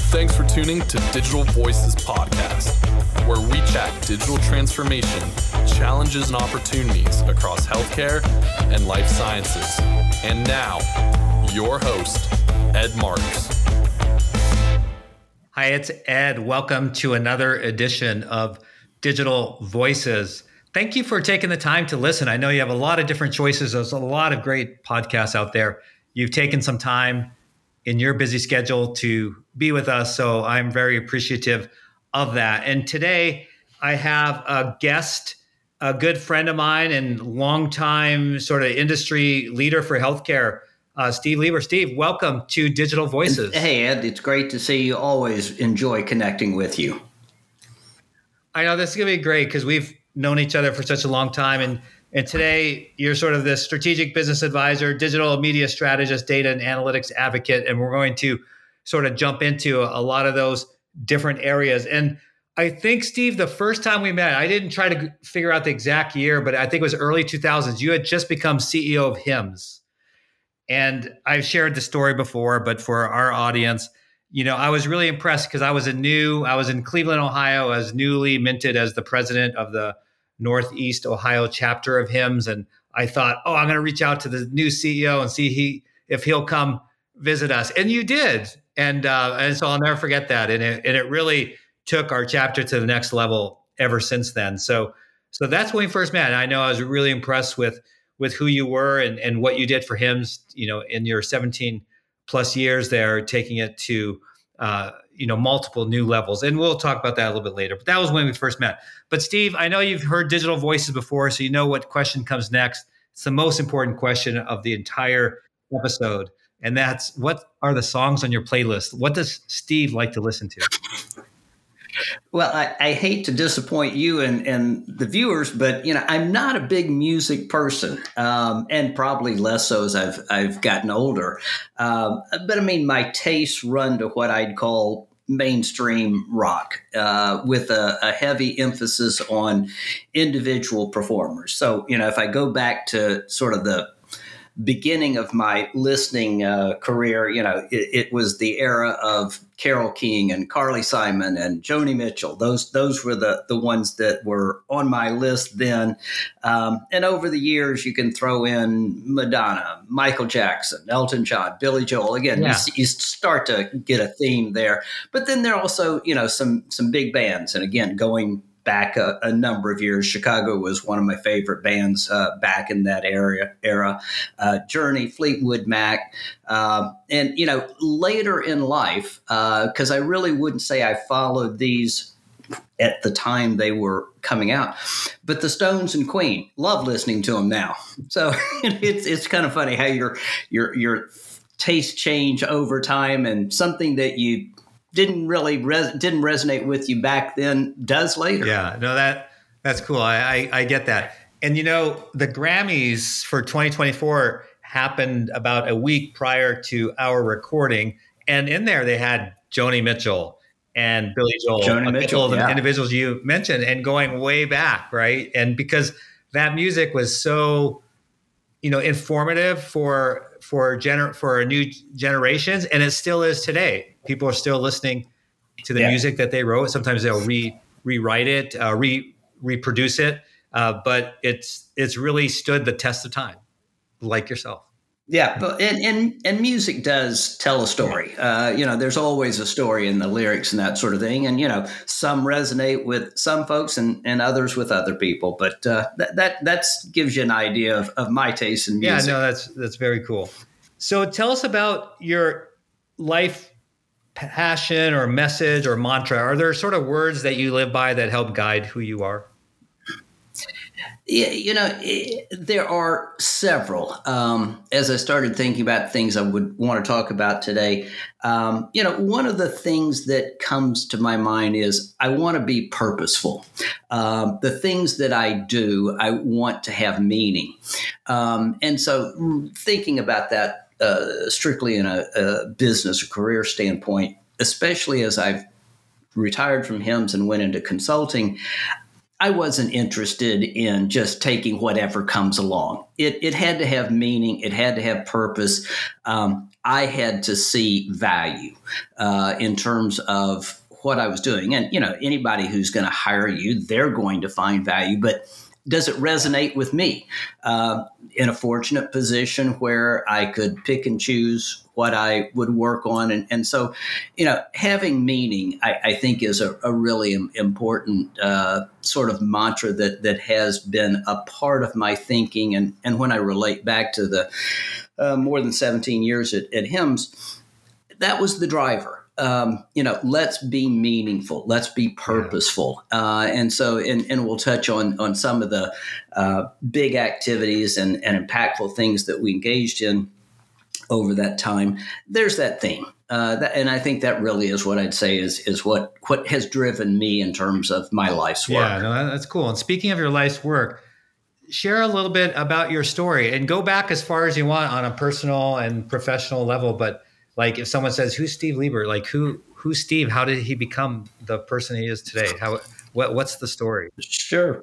Thanks for tuning to Digital Voices Podcast, where we chat digital transformation, challenges and opportunities across healthcare and life sciences. And now, your host, Ed Marks. Hi, it's Ed. Welcome to another edition of Digital Voices. Thank you for taking the time to listen. I know you have a lot of different choices. There's a lot of great podcasts out there. You've taken some time in your busy schedule to be with us, so I'm very appreciative of that. And today I have a guest, a good friend of mine and longtime sort of industry leader for healthcare, Steve Lieber. Steve, welcome to Digital Voices. Hey, Ed, it's great to see you. Always enjoy connecting with you. I know this is going to be great because we've known each other for such a long time. And today you're sort of this strategic business advisor, digital media strategist, data and analytics advocate. And we're going to sort of jump into a lot of those different areas. And I think, Steve, the first time we met, I didn't try to figure out the exact year, but I think it was early 2000s. You had just become CEO of HIMSS. And I've shared the story before, but for our audience, you know, I was really impressed because I was in Cleveland, Ohio. I was newly minted as the president of the Northeast Ohio chapter of HIMSS. And I thought, I'm going to reach out to the new CEO and see if he'll come visit us. And you did. And so I'll never forget that. And it really took our chapter to the next level ever since then. So that's when we first met. And I know I was really impressed with who you were and what you did for HIMSS, you know, in your 17 plus years there, taking it to multiple new levels. And we'll talk about that a little bit later. But that was when we first met. But Steve, I know you've heard Digital Voices before, so you know what question comes next. It's the most important question of the entire episode. And that's, what are the songs on your playlist? What does Steve like to listen to? Well, I hate to disappoint you and the viewers, but I'm not a big music person, and probably less so as I've gotten older. But I mean, my tastes run to what I'd call mainstream rock, with a heavy emphasis on individual performers. So, if I go back to sort of the beginning of my listening career, it was the era of Carole King and Carly Simon and Joni Mitchell. Those were the ones that were on my list then. And over the years, you can throw in Madonna, Michael Jackson, Elton John, Billy Joel. Again, you start to get a theme there. But then there are also, some big bands. And again, going back a number of years, Chicago was one of my favorite bands back in that era. Journey, Fleetwood Mac, and later in life, because I really wouldn't say I followed these at the time they were coming out, but the Stones and Queen, love listening to them now. So it's kind of funny how your taste change over time, and something that you didn't resonate with you back then does later. Yeah, no, that's cool. I get that. And the Grammys for 2024 happened about a week prior to our recording, and in there they had Joni Mitchell and Billy Joel, couple of the individuals you mentioned, and going way back, right? And because that music was so informative for new generations, and it still is today. People are still listening to the music that they wrote. Sometimes they'll rewrite it, reproduce it, but it's really stood the test of time, like yourself. Yeah, but and music does tell a story. There's always a story in the lyrics and that sort of thing. And some resonate with some folks and others with other people. But that gives you an idea of my taste in music. Yeah, no, that's very cool. So tell us about your life passion or message or mantra. Are there sort of words that you live by that help guide who you are? Yeah, there are several. As I started thinking about things I would want to talk about today, one of the things that comes to my mind is I want to be purposeful. The things that I do, I want to have meaning. And so thinking about that strictly in a business or career standpoint, especially as I've retired from HIMSS and went into consulting, I wasn't interested in just taking whatever comes along. It had to have meaning. It had to have purpose. I had to see value in terms of what I was doing. And, anybody who's going to hire you, they're going to find value. But does it resonate with me? In a fortunate position where I could pick and choose what I would work on. And so, having meaning, I think is a really important sort of mantra that has been a part of my thinking. And when I relate back to the more than 17 years at HIMSS, that was the driver. Let's be meaningful. Let's be purposeful. And we'll touch on some of the big activities and impactful things that we engaged in over that time. There's that theme. And I think that really is what I'd say is what has driven me in terms of my life's work. Yeah, no, that's cool. And speaking of your life's work, share a little bit about your story and go back as far as you want on a personal and professional level. But like if someone says, who's Steve Lieber? Like who's Steve? How did he become the person he is today? What's the story? Sure.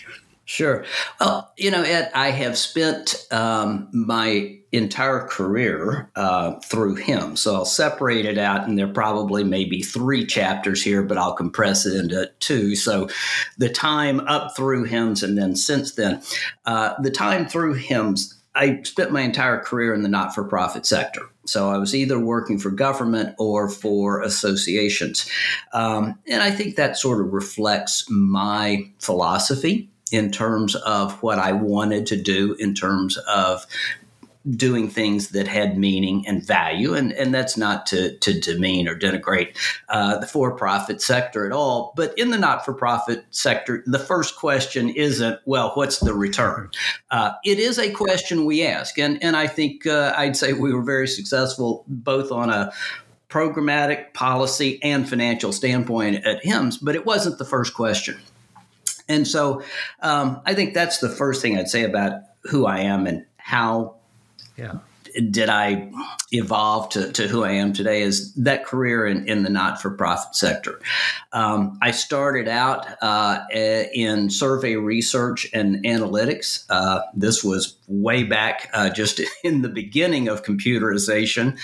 Well, Ed, I have spent my entire career through HIMSS. So I'll separate it out, and there probably maybe 3 chapters here, but I'll compress it into 2. So the time up through HIMSS and then since then, the time through HIMSS, I spent my entire career in the not-for-profit sector. So I was either working for government or for associations. And I think that sort of reflects my philosophy in terms of what I wanted to do in terms of doing things that had meaning and value. And that's not to demean or denigrate the for-profit sector at all. But in the not-for-profit sector, the first question isn't, well, what's the return? It is a question we ask. And I think I'd say we were very successful both on a programmatic policy and financial standpoint at HIMSS, but it wasn't the first question. And so I think that's the first thing I'd say about who I am and how did I evolve to who I am today is that career in the not-for-profit sector. I started out in survey research and analytics. This was way back just in the beginning of computerization.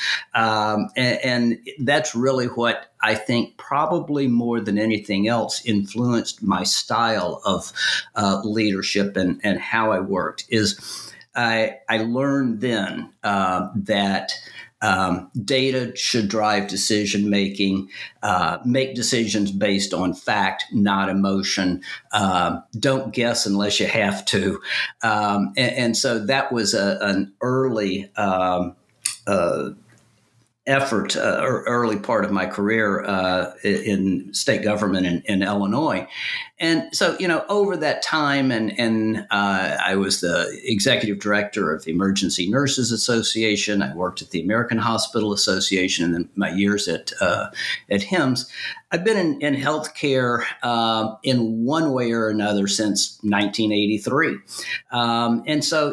And that's really what I think probably more than anything else influenced my style of leadership and how I worked is I learned then that data should drive decision making, make decisions based on fact, not emotion. Don't guess unless you have to. And so that was an early effort, or early part of my career in state government in Illinois. And so, over that time, and I was the executive director of the Emergency Nurses Association. I worked at the American Hospital Association, and then my years at HIMSS. I've been in healthcare in one way or another since 1983. And so,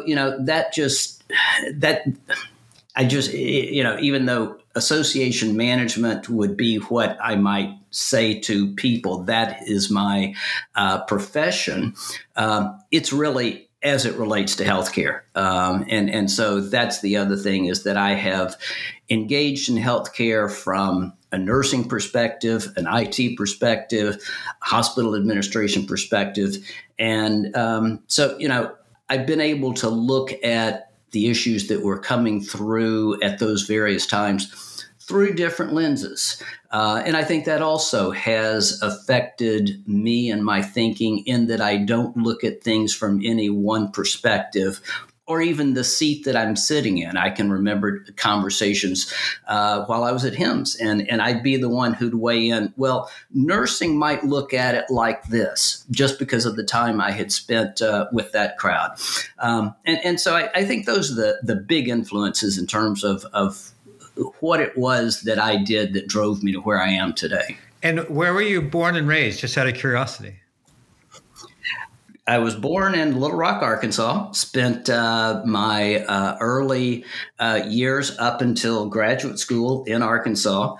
even though association management would be what I might say to people, that is my profession. It's really as it relates to healthcare. And so that's the other thing is that I have engaged in healthcare from a nursing perspective, an IT perspective, hospital administration perspective. And so, I've been able to look at the issues that were coming through at those various times through different lenses. And I think that also has affected me and my thinking in that I don't look at things from any one perspective or even the seat that I'm sitting in. I can remember conversations while I was at HIMSS, and I'd be the one who'd weigh in, well, nursing might look at it like this, just because of the time I had spent with that crowd. And so I think those are the big influences in terms of what it was that I did that drove me to where I am today. And where were you born and raised, just out of curiosity? I was born in Little Rock, Arkansas, spent my early years up until graduate school in Arkansas.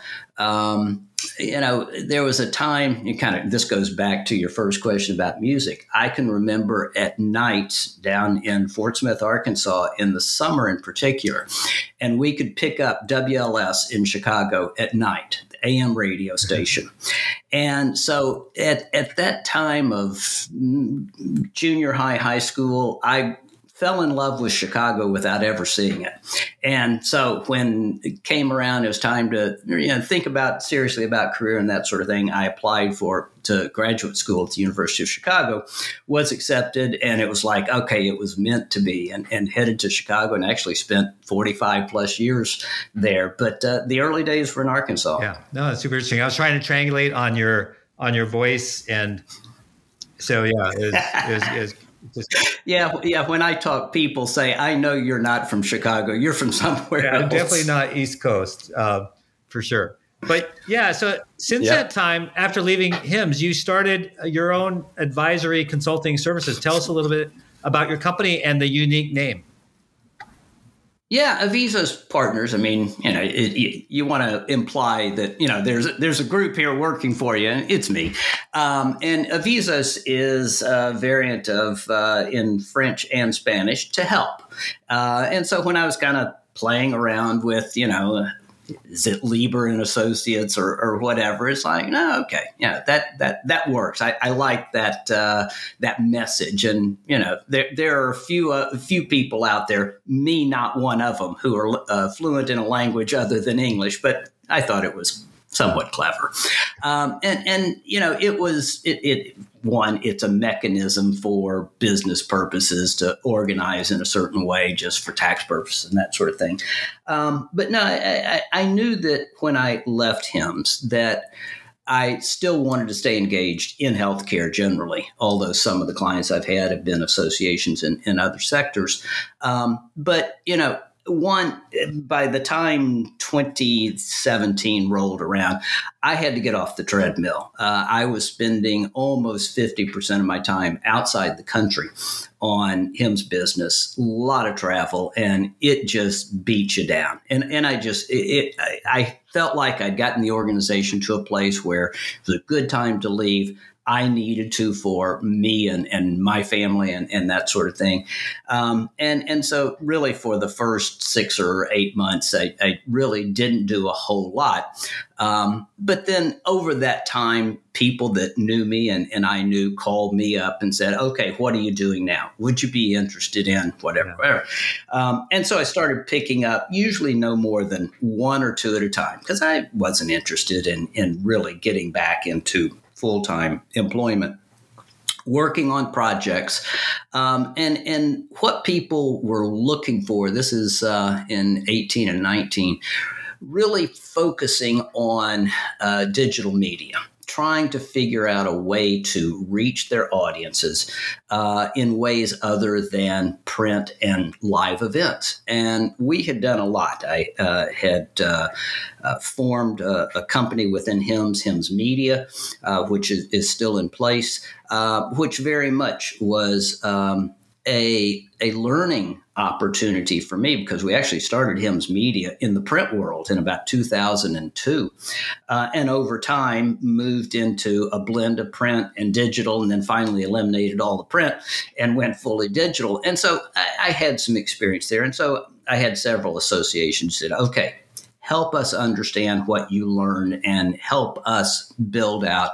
There was a time, this goes back to your first question about music. I can remember at night down in Fort Smith, Arkansas, in the summer in particular, and we could pick up WLS in Chicago at night, the AM radio station. And so at that time of junior high school, I fell in love with Chicago without ever seeing it. And so when it came around, it was time to think seriously about career and that sort of thing. I applied to graduate school at the University of Chicago, was accepted, and it was like, okay, it was meant to be, and headed to Chicago and actually spent 45 plus years there. But the early days were in Arkansas. Yeah, no, that's super interesting. I was trying to triangulate on your voice, and so yeah, it was Yeah. When I talk, people say, I know you're not from Chicago. You're from somewhere else. I'm definitely not East Coast, for sure. But yeah, so since that time, after leaving HIMSS, you started your own advisory consulting services. Tell us a little bit about your company and the unique name. Yeah, Aviza's partners. I mean, you want to imply that, there's a group here working for you, and it's me. And Aviza's is a variant of in French and Spanish, to help. And so when I was kind of playing around with, is it Lieber and Associates or whatever? It's like, no, okay, yeah, that works. I like that message, and there are a few people out there, me not one of them, who are fluent in a language other than English, but I thought it was somewhat clever, it's a mechanism for business purposes to organize in a certain way, just for tax purposes and that sort of thing. But no, I knew that when I left HIMSS that I still wanted to stay engaged in healthcare generally, although some of the clients I've had have been associations in other sectors. But by the time 2017 rolled around, I had to get off the treadmill. I was spending almost 50% of my time outside the country on HIMSS business, a lot of travel, and it just beat you down. And I felt like I'd gotten the organization to a place where it was a good time to leave. I needed to for me and my family and that sort of thing. And so really for the first 6 or 8 months, I really didn't do a whole lot. But then over that time, people that knew me and I knew called me up and said, okay, what are you doing now? Would you be interested in whatever? And so I started picking up usually no more than 1 or 2 at a time, because I wasn't interested in really getting back into full-time employment, working on projects. And what people were looking for, this is in 18 and 19, really focusing on digital media, trying to figure out a way to reach their audiences in ways other than print and live events. And we had done a lot. I had formed a company within HIMSS Media, which is still in place, which very much was a learning opportunity for me, because we actually started HIMSS Media in the print world in about 2002, and over time moved into a blend of print and digital, and then finally eliminated all the print and went fully digital. And so I had some experience there. And so I had several associations that said, okay, help us understand what you learn and help us build out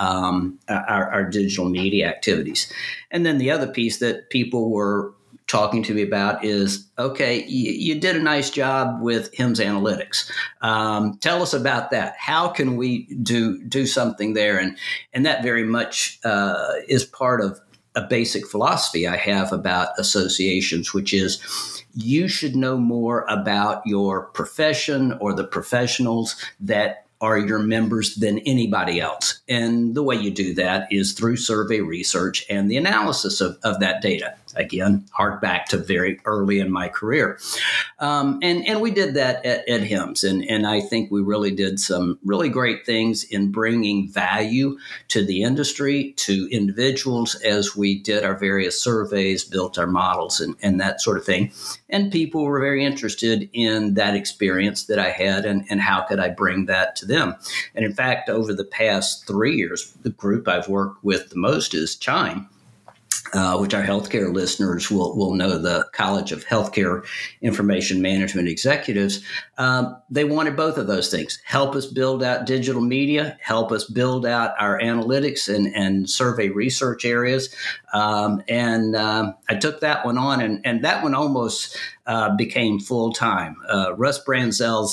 our digital media activities. And then the other piece that people were talking to me about is, okay, you did a nice job with HIMSS Analytics. Tell us about that. How can we do something there? And that very much is part of a basic philosophy I have about associations, which is you should know more about your profession or the professionals that are your members than anybody else. And the way you do that is through survey research and the analysis of that data. Again, hark back to very early in my career. And we did that at HIMSS. And I think we really did some really great things in bringing value to the industry, to individuals, as we did our various surveys, built our models, and that sort of thing. And people were very interested in that experience that I had and how could I bring that to them. And in fact, over the past 3 years, the group I've worked with the most is Chime, which our healthcare listeners will know, the College of Healthcare Information Management Executives. They wanted both of those things: help us build out digital media, help us build out our analytics and survey research areas. And I took that one on, and that one almost became full-time. Russ Branzell's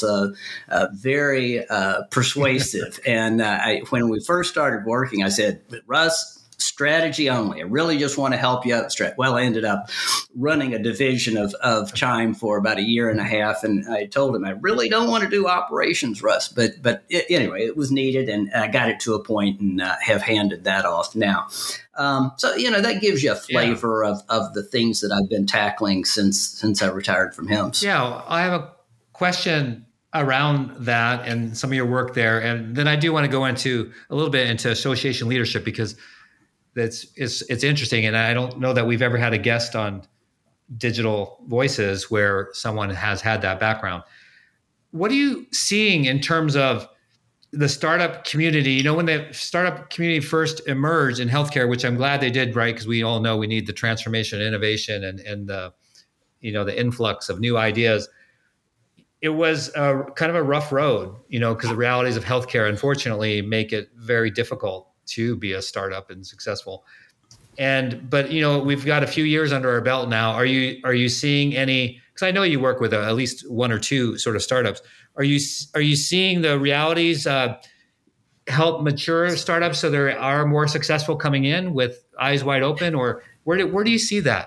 very persuasive. And when we first started working, I said, Russ, strategy only. I really just want to help you out. Well, I ended up running a division of Chime for about 1.5 years. And I told him, I really don't want to do operations, Russ. But anyway, it was needed. And I got it to a point and have handed that off now. So, that gives you a flavor of the things that I've been tackling since I retired from HIMSS. Yeah, I have a question around that and some of your work there. And then I do want to go into a little bit into association leadership, because it's interesting, and I don't know that we've ever had a guest on Digital Voices where someone has had that background. What are you seeing in terms of the startup community? When the startup community first emerged in healthcare, which I'm glad they did, right? Because we all know we need the transformation, innovation, and the the influx of new ideas. It was kind of a rough road, because the realities of healthcare, unfortunately, make it very difficult to be a startup and successful. But we've got a few years under our belt now. Are you seeing any, because I know you work with at least one or two sort of startups. Are you seeing the realities help mature startups so they are more successful coming in with eyes wide open, or where do you see that?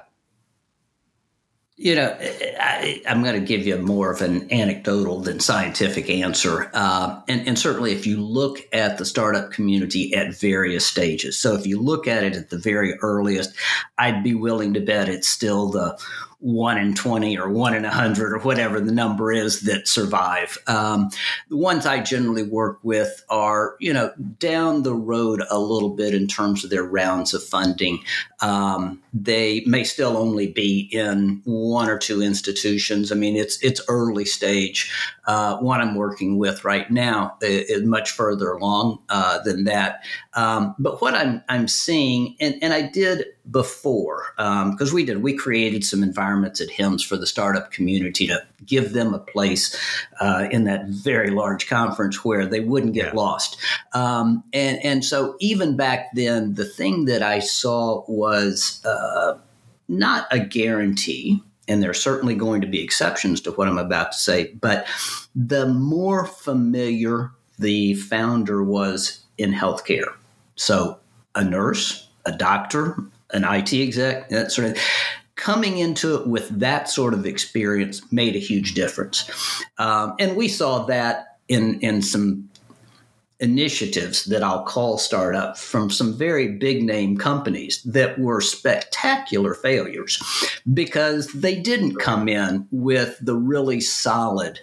I'm going to give you more of an anecdotal than scientific answer. And certainly if you look at the startup community at various stages, so if you look at it at the very earliest, I'd be willing to bet it's still the 1 in 20 or 1 in 100 or whatever the number is that survive. The ones I generally work with are, down the road a little bit in terms of their rounds of funding. They may still only be in 1 or 2 institutions. I mean, it's early stage. One I'm working with right now is much further along than that. But what I'm seeing, and I did before, because we created some environments at HIMSS for the startup community to give them a place in that very large conference where they wouldn't get lost. And so even back then, the thing that I saw was not a guarantee, and there's certainly going to be exceptions to what I'm about to say, but the more familiar the founder was in healthcare. So a nurse, a doctor, an IT exec, that sort of coming into it with that sort of experience made a huge difference. And we saw that in some initiatives that I'll call startup from some very big name companies that were spectacular failures because they didn't come in with the really solid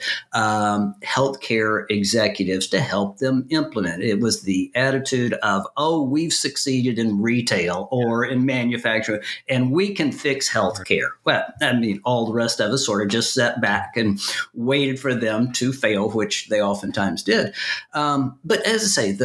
healthcare executives to help them implement. It was the attitude of, we've succeeded in retail or in manufacturing and we can fix healthcare. Well, I mean, all the rest of us sort of just sat back and waited for them to fail, which they oftentimes did. But as I say,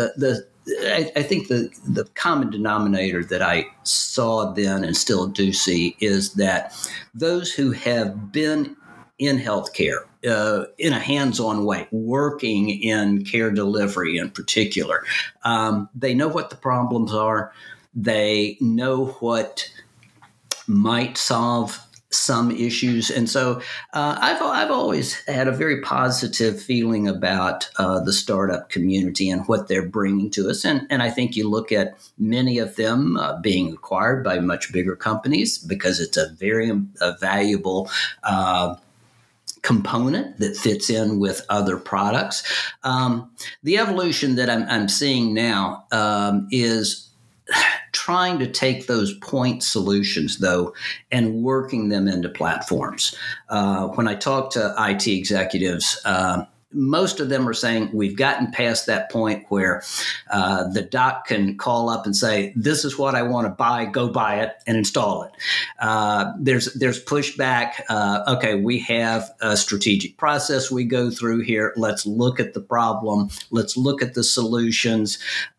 I think the common denominator that I saw then and still do see is that those who have been in healthcare in a hands-on way, working in care delivery in particular, they know what the problems are. They know what might solve some issues. And so I've always had a very positive feeling about the startup community and what they're bringing to us. And I think you look at many of them being acquired by much bigger companies because it's a very valuable component that fits in with other products. The evolution that I'm seeing now is trying to take those point solutions, though, and working them into platforms. When I talk to IT executives, most of them are saying we've gotten past that point where the doc can call up and say, this is what I want to buy, go buy it and install it. There's pushback. Okay, we have a strategic process we go through here. Let's look at the problem. Let's look at the solutions.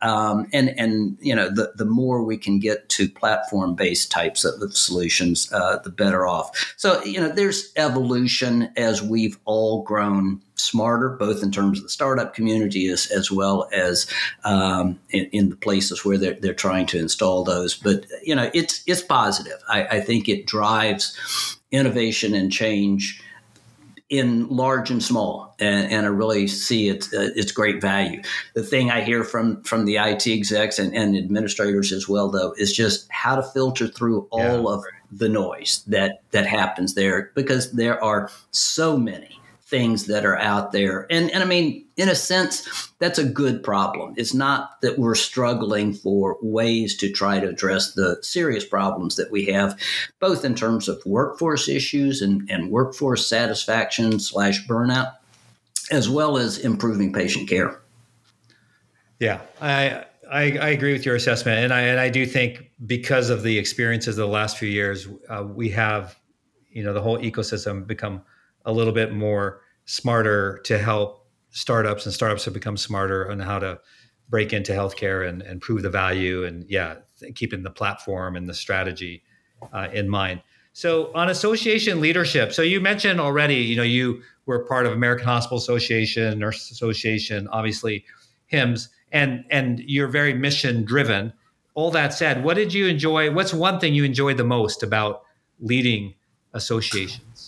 And you know, the more we can get to platform-based types of solutions, the better off. So, you know, there's evolution as we've all grown smarter, both in terms of the startup community as well as in the places where they're trying to install those. But, you know, it's positive. I think it drives innovation and change in large and small, and I really see its great value. The thing I hear from the IT execs and administrators as well, though, is just how to filter through all of the noise that happens there, because there are so many things that are out there. And I mean, in a sense, that's a good problem. It's not that we're struggling for ways to try to address the serious problems that we have, both in terms of workforce issues and workforce satisfaction / burnout, as well as improving patient care. Yeah, I agree with your assessment. And I do think because of the experiences of the last few years, we have, you know, the whole ecosystem become a little bit more smarter to help startups, and startups have become smarter on how to break into healthcare and prove the value, and keeping the platform and the strategy in mind. So on association leadership, so you mentioned already, you know, you were part of American Hospital Association, Nurses Association, obviously HIMSS, and you're very mission driven. All that said, what did you enjoy? What's one thing you enjoyed the most about leading associations?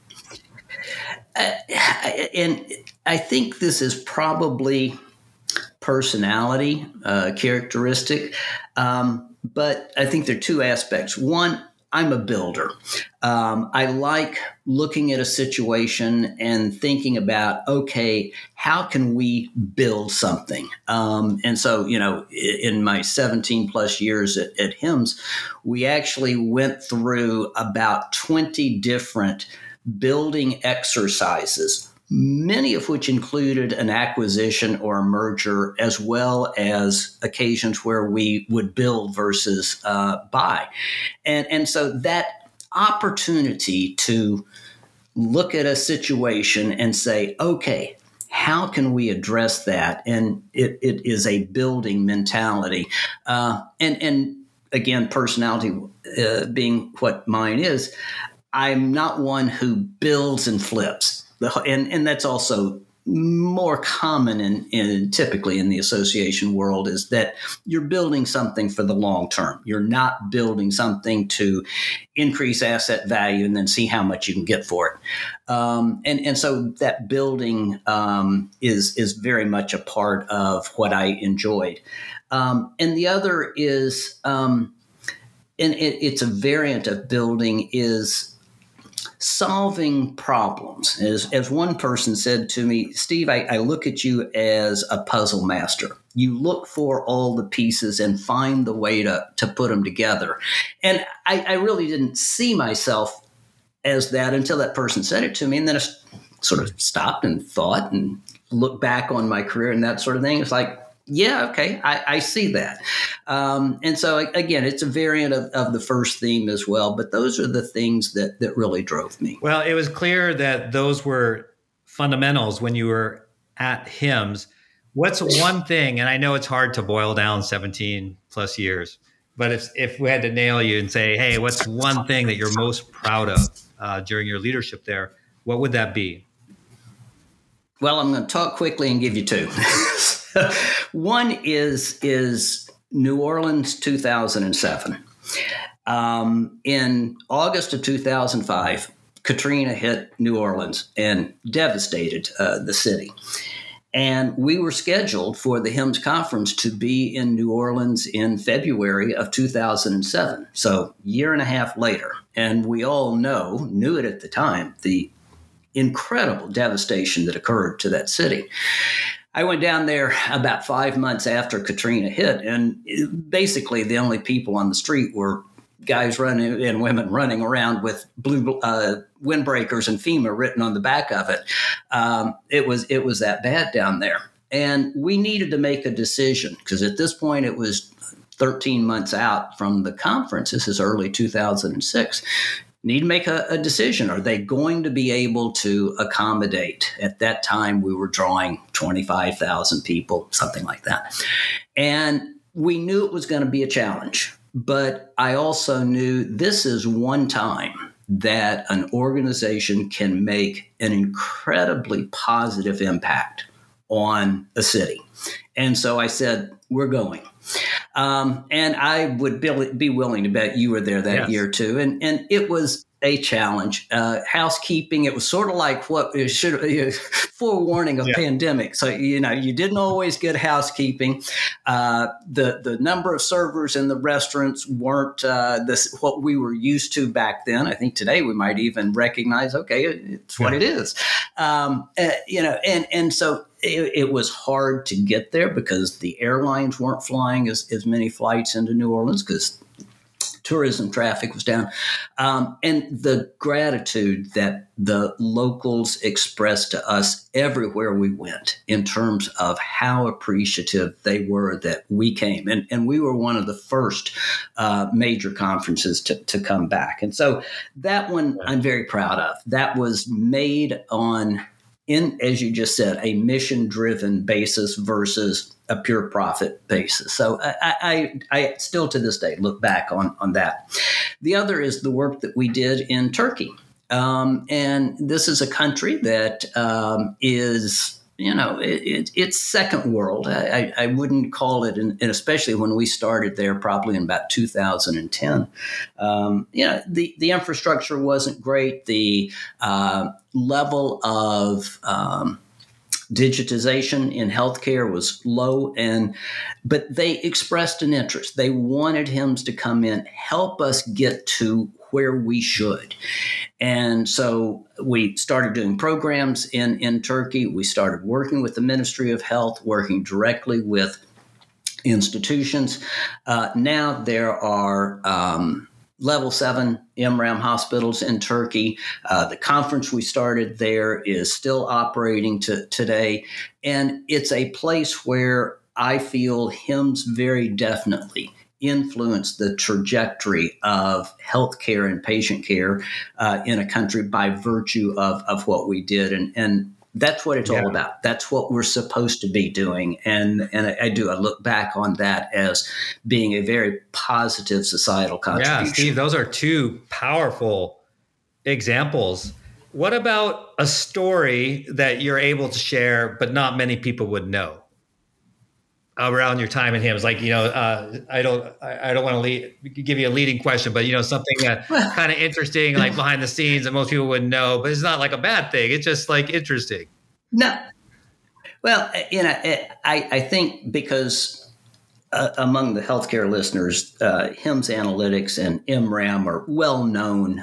And I think this is probably personality characteristic, but I think there are two aspects. One, I'm a builder. I like looking at a situation and thinking about, okay, how can we build something? And so, you know, in my 17 plus years at HIMSS, we actually went through about 20 different building exercises, many of which included an acquisition or a merger, as well as occasions where we would build versus buy. And so that opportunity to look at a situation and say, okay, how can we address that? And it is a building mentality. And again, personality being what mine is, I'm not one who builds and flips. And that's also more common in typically in the association world, is that you're building something for the long term. You're not building something to increase asset value and then see how much you can get for it. And so that building is very much a part of what I enjoyed. And the other is, and it's a variant of building, is solving problems. As one person said to me, Steve, I look at you as a puzzle master. You look for all the pieces and find the way to put them together. And I really didn't see myself as that until that person said it to me. And then I sort of stopped and thought and looked back on my career and that sort of thing. It's like, yeah, okay, I see that. And so, again, it's a variant of the first theme as well. But those are the things that really drove me. Well, it was clear that those were fundamentals when you were at HIMSS. What's one thing, and I know it's hard to boil down 17 plus years, but if we had to nail you and say, hey, what's one thing that you're most proud of during your leadership there, what would that be? Well, I'm going to talk quickly and give you two. One is New Orleans 2007. In August of 2005, Katrina hit New Orleans and devastated the city. And we were scheduled for the HIMSS conference to be in New Orleans in February of 2007. So a year and a half later. And we all knew it at the time, the incredible devastation that occurred to that city. I went down there about 5 months after Katrina hit, and basically the only people on the street were guys running and women running around with blue windbreakers and FEMA written on the back of it. It was that bad down there. And we needed to make a decision because at this point it was 13 months out from the conference. This is early 2006. Need to make a decision. Are they going to be able to accommodate? At that time, we were drawing 25,000 people, something like that. And we knew it was going to be a challenge. But I also knew this is one time that an organization can make an incredibly positive impact on a city. And so I said, we're going. And I would be willing to bet you were there that year too. And it was a challenge. Housekeeping, it was sort of like what it should forewarning of pandemic. So, you didn't always get housekeeping. The number of servers in the restaurants weren't what we were used to back then. I think today we might even recognize, okay, it's what it is. And so it was hard to get there because the airlines weren't flying as many flights into New Orleans because tourism traffic was down. And the gratitude that the locals expressed to us everywhere we went in terms of how appreciative they were that we came. And we were one of the first major conferences to come back. And so that one I'm very proud of. That was made on, as you just said, a mission-driven basis versus a pure profit basis. So I still to this day look back on that. The other is the work that we did in Turkey. And this is a country that is, it's second world. I wouldn't call it, and especially when we started there probably in about 2010. The infrastructure wasn't great. The level of digitization in healthcare was low, but they expressed an interest. They wanted HIMSS to come in, help us get to where we should. And so we started doing programs in Turkey. We started working with the Ministry of Health, working directly with institutions. Now there are level 7 IMRAM hospitals in Turkey. The conference we started there is still operating today. And it's a place where I feel HIMSS very definitely influenced the trajectory of healthcare and patient care in a country by virtue of what we did. And that's what it's all about. That's what we're supposed to be doing. And I look back on that as being a very positive societal contribution. Yeah, Steve, those are two powerful examples. What about a story that you're able to share, but not many people would know around your time in HIMSS? Like, I don't want to give you a leading question, but, something kind of interesting, like behind the scenes that most people wouldn't know, but it's not like a bad thing. It's just like interesting. No. Well, I think because among the healthcare listeners, HIMSS Analytics and IMRAM are well-known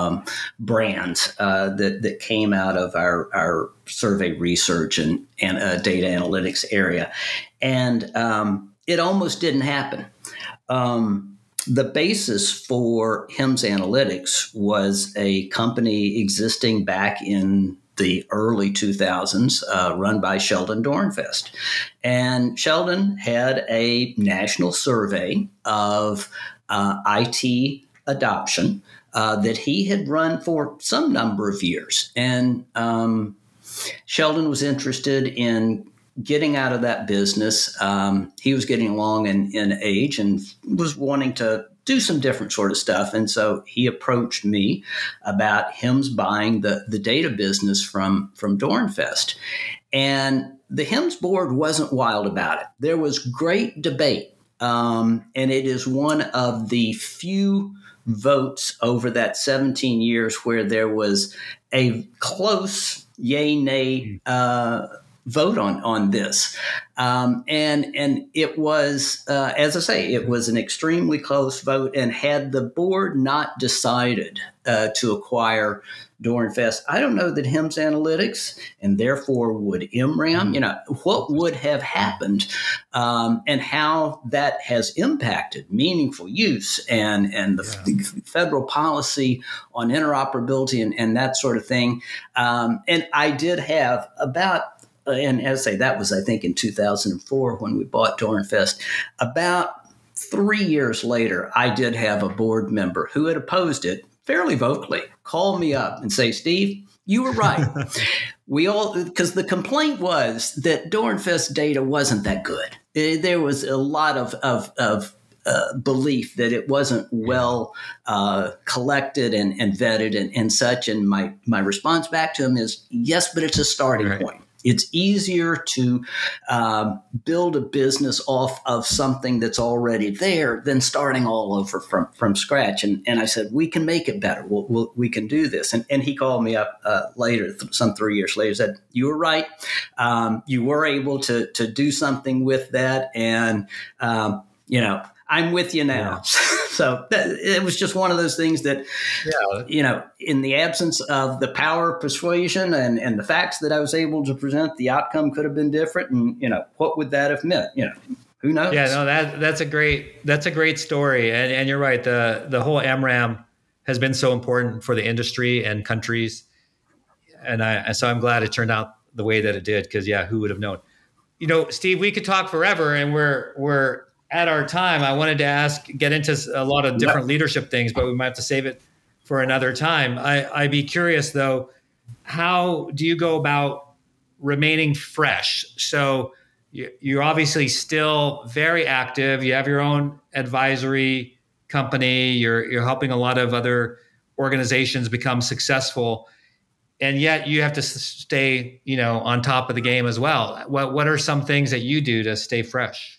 brands that came out of our survey research and data analytics area. And it almost didn't happen. The basis for HIMSS Analytics was a company existing back in the early 2000s, run by Sheldon Dornfest. And Sheldon had a national survey of IT adoption that he had run for some number of years. And Sheldon was interested in getting out of that business. He was getting along in age and was wanting to do some different sort of stuff. And so he approached me about HIMSS buying the data business from Dornfest. And the HIMSS board wasn't wild about it. There was great debate. And it is one of the few votes over that 17 years where there was a close yay, nay vote on this. And it was, as I say, it was an extremely close vote. And had the board not decided to acquire Dorenfest, I don't know that HIMSS Analytics and therefore would MRAM, what would have happened and how that has impacted meaningful use and the federal policy on interoperability and that sort of thing. And I did have about, and as I say, that was, I think, in 2004 when we bought Dorenfest. About 3 years later, I did have a board member who had opposed it fairly vocally call me up and say, Steve, you were right. Because the complaint was that Dorenfest data wasn't that good. There was a lot of belief that it wasn't well collected and vetted and such. And my response back to him is, yes, but it's a starting point. It's easier to build a business off of something that's already there than starting all over from scratch. And I said, we can make it better. We can do this. And he called me up later, some 3 years later, said, you were right. You were able to do something with that. And, I'm with you now. Yeah. So it was just one of those things that, in the absence of the power of persuasion and the facts that I was able to present, the outcome could have been different. And, what would that have meant? Who knows? Yeah, no, that's a great story. And you're right. The whole MRAM has been so important for the industry and countries. And so I'm glad it turned out the way that it did, because who would have known? Steve, we could talk forever, and we're at our time. I wanted to get into a lot of different leadership things, but we might have to save it for another time. I'd be curious though, how do you go about remaining fresh? So you're obviously still very active. You have your own advisory company. You're helping a lot of other organizations become successful, and yet you have to stay, on top of the game as well. What are some things that you do to stay fresh?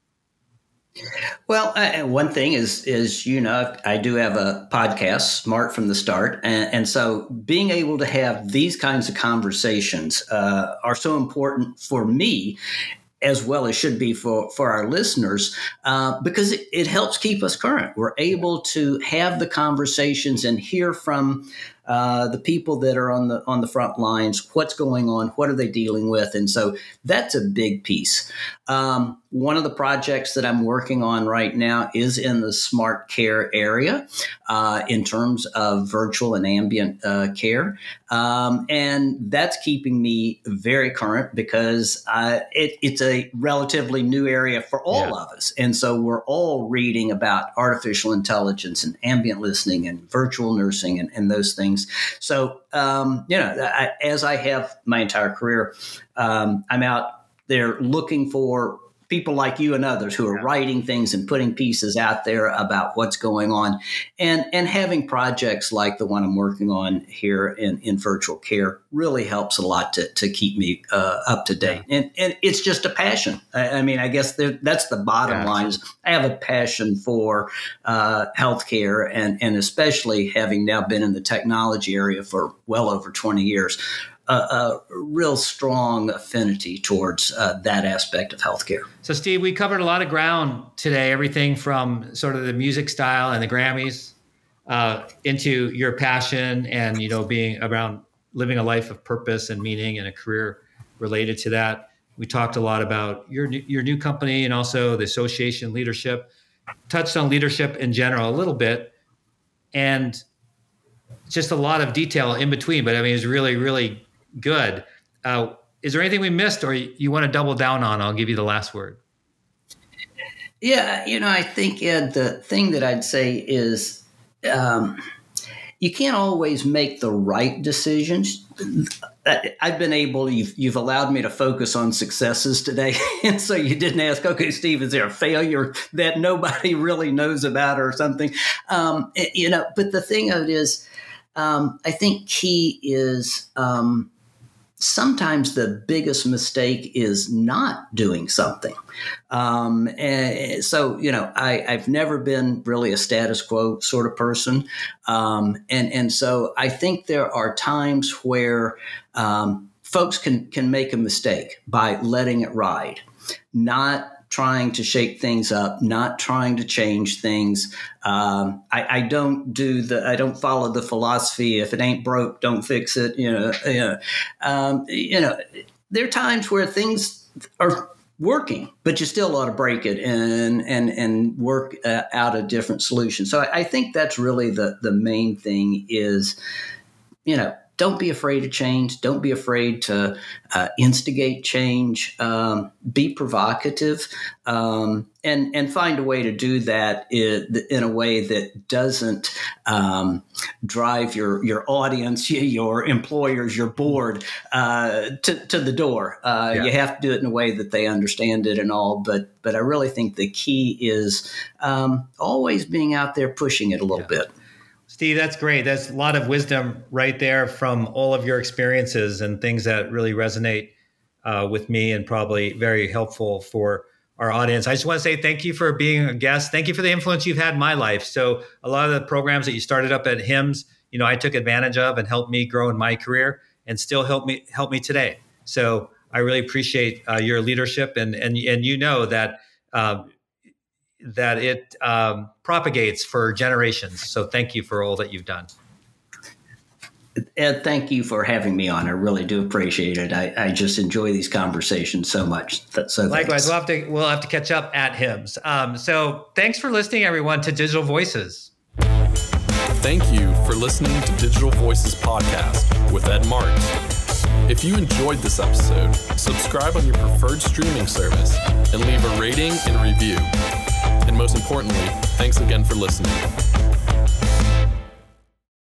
Well, one thing is, I do have a podcast, Smart from the Start. And so being able to have these kinds of conversations are so important for me, as well as should be for our listeners, because it helps keep us current. We're able to have the conversations and hear from the people that are on the front lines, what's going on, what are they dealing with, and so that's a big piece. One of the projects that I'm working on right now is in the smart care area in terms of virtual and ambient care. And that's keeping me very current because it's a relatively new area for all of us. And so we're all reading about artificial intelligence and ambient listening and virtual nursing and those things. So, as I have my entire career, I'm out there looking for people like you and others who are writing things and putting pieces out there about what's going on, and having projects like the one I'm working on here in virtual care really helps a lot to keep me up to date. And it's just a passion. I guess that's the bottom line. Is I have a passion for healthcare, and especially having now been in the technology area for well over 20 years. A real strong affinity towards that aspect of healthcare. So, Steve, we covered a lot of ground today, everything from sort of the music style and the Grammys into your passion and, being around living a life of purpose and meaning and a career related to that. We talked a lot about your new company and also the association leadership, touched on leadership in general a little bit, and just a lot of detail in between. But it was really, really good. Is there anything we missed or you want to double down on? I'll give you the last word. Yeah, I think, Ed, the thing that I'd say is you can't always make the right decisions. I've been able, you've allowed me to focus on successes today. And so you didn't ask, okay, Steve, is there a failure that nobody really knows about or something? But the thing of it is, I think key is sometimes the biggest mistake is not doing something. And so, I've never been really a status quo sort of person. And so I think there are times where folks can make a mistake by letting it ride, not trying to shake things up, not trying to change things. I don't follow the philosophy, if it ain't broke, don't fix it. There are times where things are working, but you still ought to break it and work out a different solution. So I think that's really the main thing is, don't be afraid of change. Don't be afraid to instigate change. Be provocative, and find a way to do that in a way that doesn't drive your audience, your employers, your board to the door. You have to do it in a way that they understand it and all. But I really think the key is always being out there pushing it a little bit. Steve, that's great. That's a lot of wisdom right there from all of your experiences and things that really resonate with me and probably very helpful for our audience. I just want to say thank you for being a guest. Thank you for the influence you've had in my life. So a lot of the programs that you started up at HIMSS, I took advantage of and helped me grow in my career and still help me today. So I really appreciate your leadership and that it propagates for generations. So thank you for all that you've done. Ed, thank you for having me on. I really do appreciate it. I just enjoy these conversations so much. So likewise, we'll have to catch up at HIMSS. So thanks for listening, everyone, to Digital Voices. Thank you for listening to Digital Voices Podcast with Ed Marks. If you enjoyed this episode, subscribe on your preferred streaming service and leave a rating and review. And most importantly, thanks again for listening.